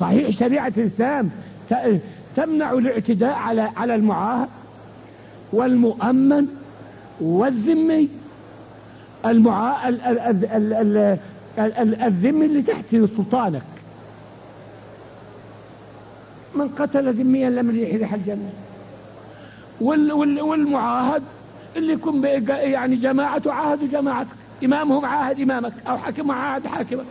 صحيح شريعة الإسلام تمنع الاعتداء على المعاهد والمؤمن والذمي. الذمي اللي تحت سلطانك، من قتل ذميا لم يرح الجنة. والمعاهد اللي يكون يعني جماعة عاهد جماعتك، إمامهم عاهد إمامك، أو حاكم عاهد حاكمك.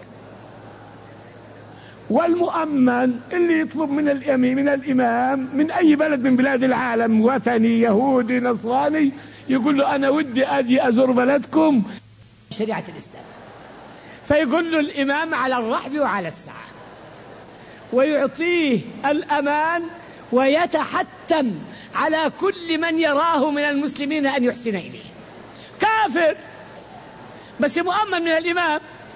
والمؤمن اللي يطلب من الإمام من أي بلد من بلاد العالم، وثني يهودي نصراني، يقول له أنا ودي أجي أزور بلدكم، شريعة الإسلام. فيقول له الإمام على الرحب وعلى السعة، ويعطيه الأمان، ويتحتم على كل من يراه من المسلمين أن يحسن إليه. كافر بس مؤمن من الإمام،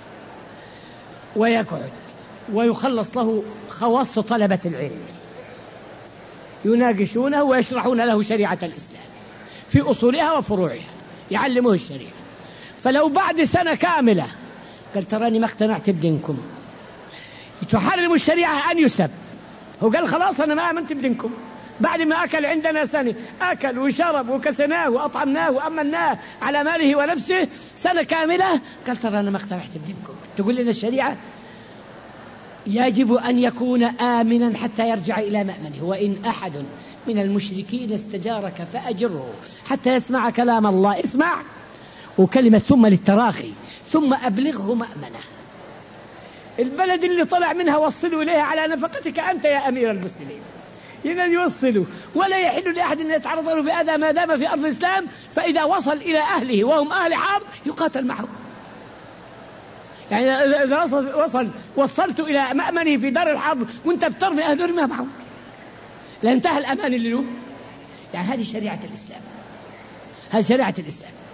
ويقعد ويخلص له خواص طلبة العلم، يناقشونه ويشرحون له شريعة الإسلام في أصولها وفروعها، يعلموه الشريعة. فلو بعد سنة كاملة قال تراني ما اقتنعت بدينكم، تحرم الشريعة أن يسب، هو قال خلاص أنا ما آمنت بدينكم، بعد ما أكل عندنا سنة، أكل وشرب وكسناه وأطعمناه وأمناه على ماله ونفسه سنة كاملة، قال ترى أنا ما اقتنعت بدينكم، تقول لنا الشريعة يجب أن يكون آمنا حتى يرجع إلى مأمنه. وإن أحد من المشركين استجارك فأجره حتى يسمع كلام الله، اسمع، وكلمة ثم للتراخي، ثم أبلغه مأمنه. البلد اللي طلع منها وصلوا إليها على نفقتك أنت يا أمير المسلمين، إذن يوصلوا، ولا يحل لأحد أن يتعرض له بأذى ما دام في أرض الإسلام. فإذا وصل إلى أهله وهم أهل حرب يقاتل معهم. يعني إذا وصلت إلى مأمنه في دار الحرب وأنت بترمي أهله ارميها معهم، لا انتهى الأمان اللي له. يعني هذه شريعة الإسلام، هذه شريعة الإسلام.